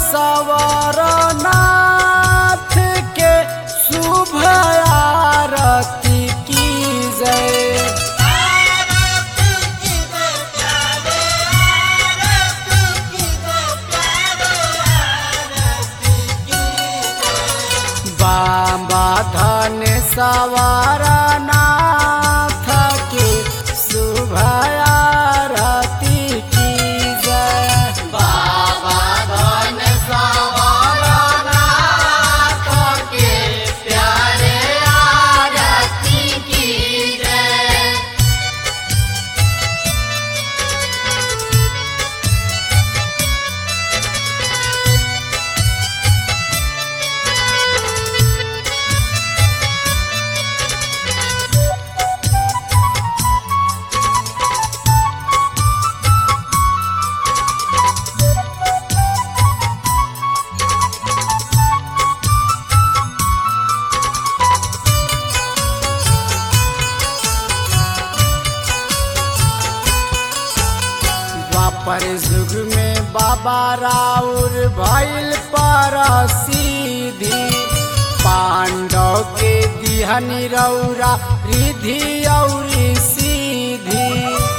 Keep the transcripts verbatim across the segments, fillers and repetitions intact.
सवरनाथ के शुभ आरती की जय। बाबा धन सवरनाथ के शुभ आरती की जय। बाबा धन सवरनाथ के प्यारे आरती की जय। द्वापर युग में बाबा राउर भइल परसिद्धि, पांडव के दिहनि रौरा रिधि औरी सीधी।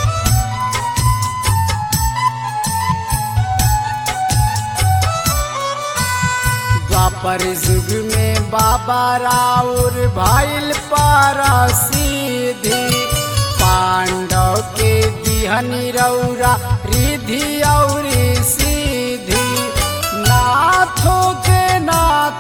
द्वापर युग में बाबा राउर भइल परसिद्धि, पांडव के दिहनि रौरा रिधि औरी सीधी। नाथों के नाथ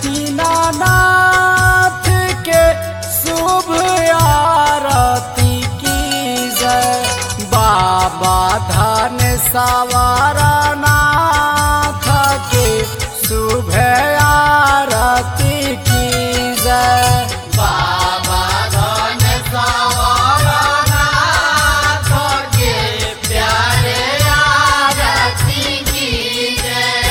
दीनानाथ के शुभ आरती की जय। बाबा धन सवरनाथ के शुभ आरती की जय। बाबा धन सवरनाथ के प्यारे आरती की जय।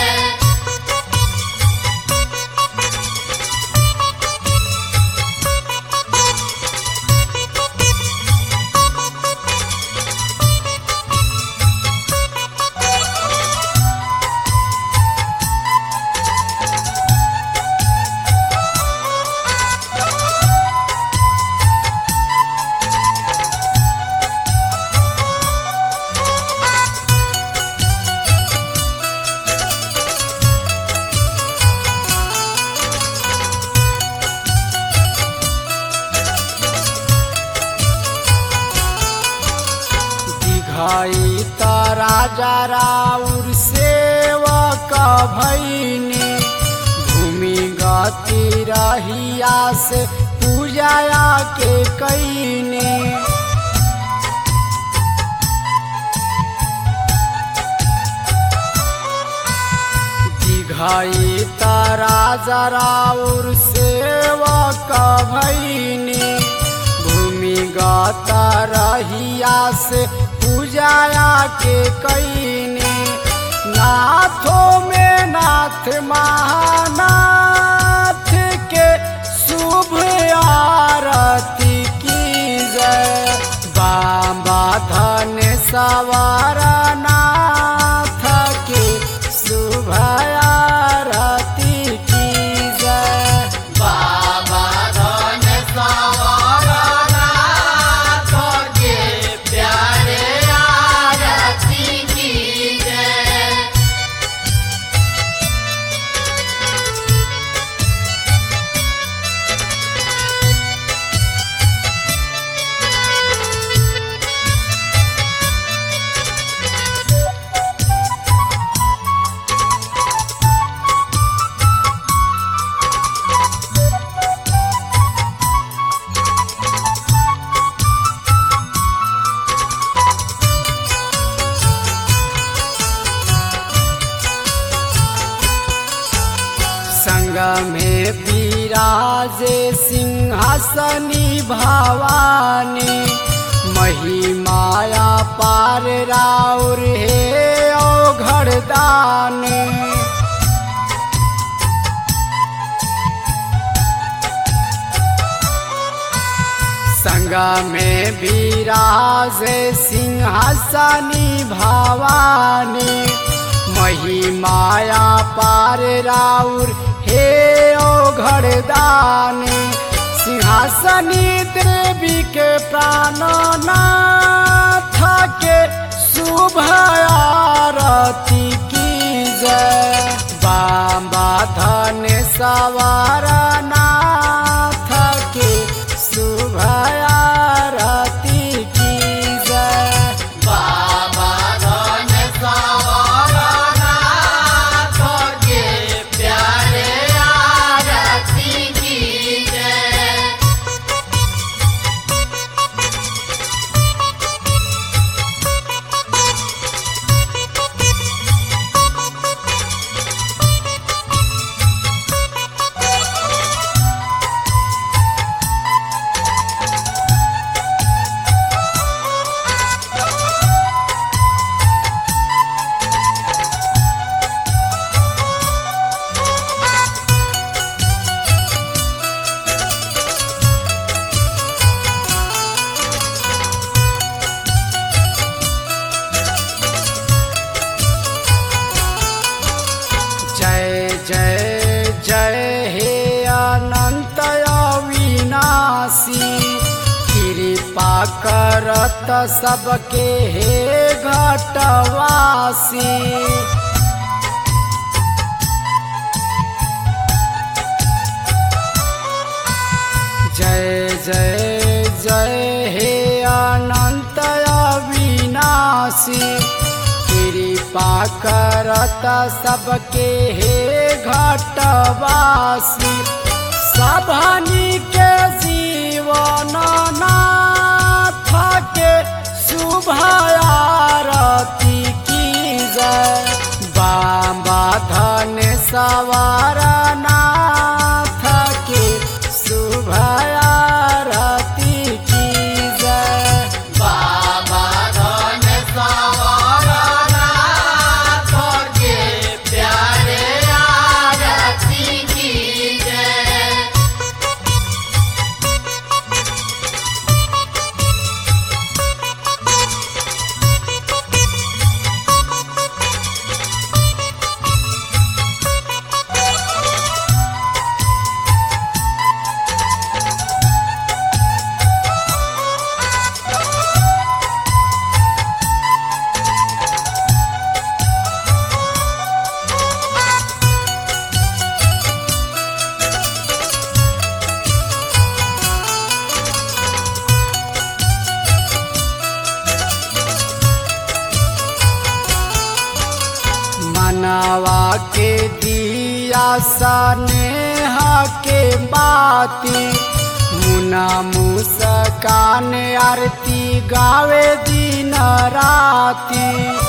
दिघाई त राजा राउर सेवक भैनी, भूमि गति रहिया से पूजाया के कैनी। दिघाई त राजा राउर सेवक भैनी, भूमि गत रहिया से पूजाया के कैनी। नाथों में नाथ महानाथ के शुभ आरती की जय। बाबा धन सवरनाथ के शुभ आरती की जय। बाबा धन सवरनाथ के प्यारे आरती की जय। संग में विराजे सिंहासनी भवानी, महिमाया पार राउर हे औघड़दानी। संग में विराजे सिंहासनी भवानी, महिमाया पार राउर हे ओ घरदानी सिंहासनी देवी के प्राणनाथ के शुभ आरती की जय। बाबा धन सवार नाथ के शुभ आरती की जय। बाबा धन सवार नाथ के प्यारे आरती की जय। जय जय जय हे अनंत अविनाशी कृपा करत सबके हे घटवासी। जय जय जय हे अनंत अविनाशी कृपा करत सबके हे घटवासी। सबनी के जीवन नाथ के शुभ आरती की जय। बाबा धन सवार नाथ के शुभ आरती की जय। बाबा धन सवार नाथ के प्यारे आरती की जय। मनवा के दिया स्नेह के बाती मुना मुस्कान आरती गावे दिन राती।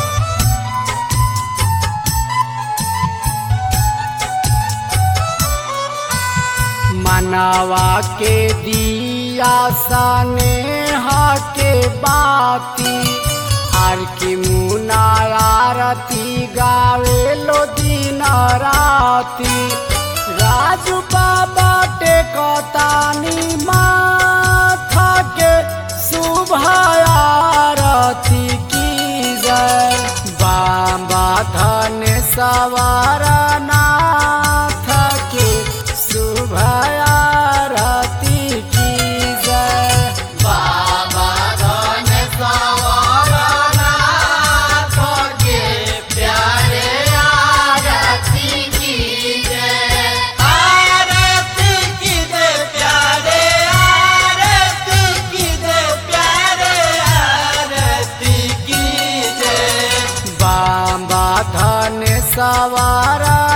मनवा के दिया स्नेह के बाती आर की मुना आरती गावे लो दिन राती। राजू बाबा टेकतानी माथा के शुभ आरती की जय। बाबा धन सवार नाथ के शुभ आरती की जय। बाबा धन सवार नाथ के प्यारे आरती की जय। आरती की जय प्यारे आरती की जय प्यारे आरती की जय। बाबा धन सवार